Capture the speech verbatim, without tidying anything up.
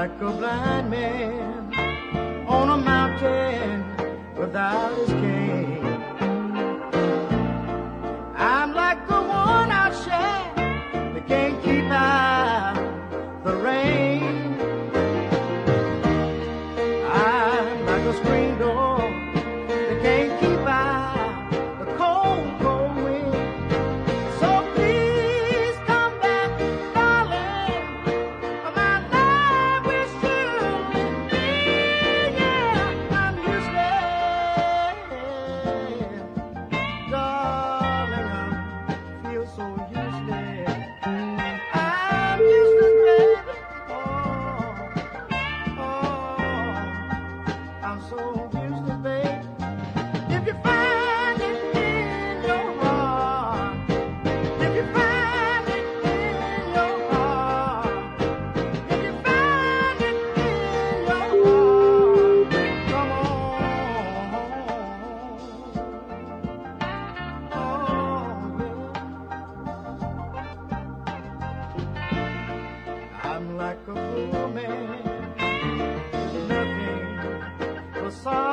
like a blind man on a mountain without his cane. I'm like the one outside that can't keep out the rain. I'm like a screen door that can't keep out the cold, cold wind. So please come back, darling, my love will surely be. Yeah, I'm useless, darling, I feel so useless. I'm useless, baby. Oh, oh, I'm so useless, baby. If you find it in your heart, if you find it in your heart, if you find it in your heart, come on. Oh, yeah. I'm like a poor man, nothing but sorrow.